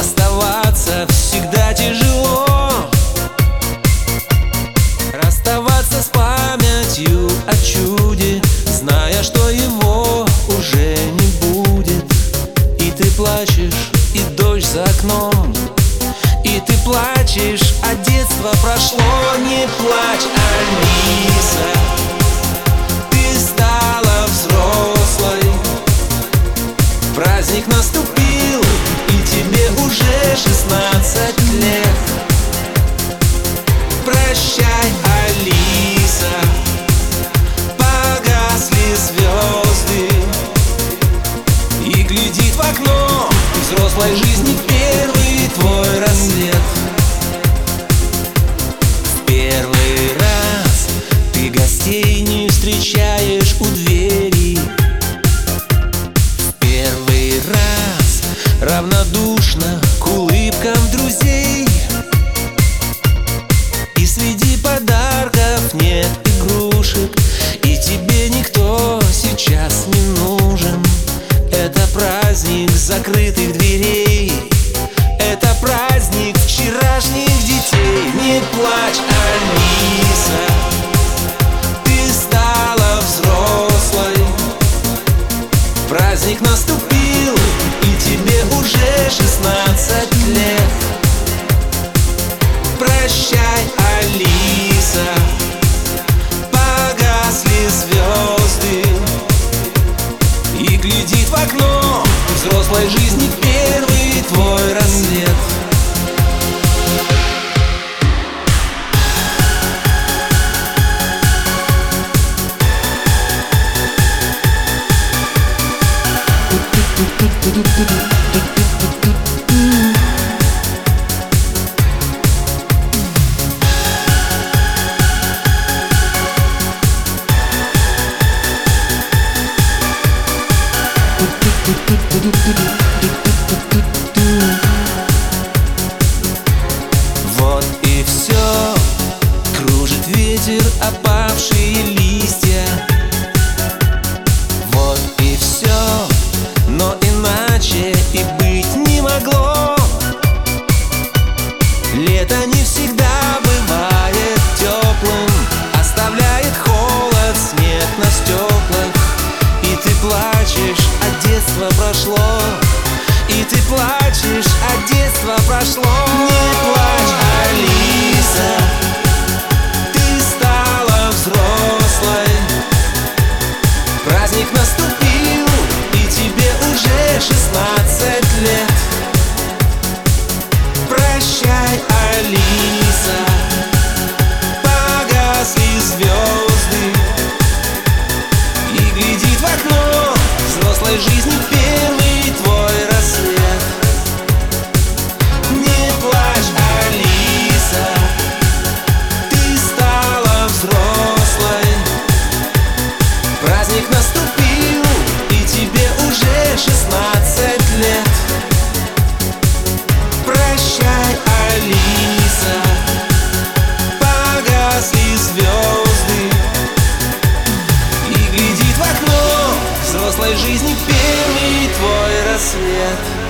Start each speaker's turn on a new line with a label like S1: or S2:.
S1: Расставаться всегда тяжело, расставаться с памятью о чуде, зная, что его уже не будет. И ты плачешь, и дождь за окном, и ты плачешь, а детство прошло. Не плачь, Алиса, ты стала взрослой. Праздник наступил, и тебе уже 16 лет. Прощай, Алиса, погасли звезды, и глядит в окно взрослой жизни первый твой рассвет. В первый раз ты гостей не встречаешь у двери. В первый раз равнодушна к улыбкам друзей. И среди подарков нет игрушек, и тебе никто сейчас не нужен. Это праздник закрытых дверей, это праздник вчерашних детей. Не плачь, Алиса, ты стала взрослой. Праздник наступил, и тебе уже 16 лет. Прощай, Алиса, погасли звезды, и глядит в окно взрослой жизни первый твой рассвет. Вот и все, кружит ветер опавшие листья. Вот и все, но иначе и быть не могло. Лето не всегда бывает теплым, оставляет холод, снег на стеклах. И ты плачешь, а детство прошло. И ты плачешь, а детство прошло. Не плачь, Алиса, ты стала взрослой. Праздник наступил, и тебе уже 16 лет. Прощай, Алиса, погасли звезды, и глядит в окно взрослой жизни первый твой рассвет. Не плачь, Алиса, ты стала взрослой. Праздник наступил, и тебе уже 16 лет. Прощай, Алиса, погасли звезды, и глядит в окно взрослой жизни первый твой рассвет.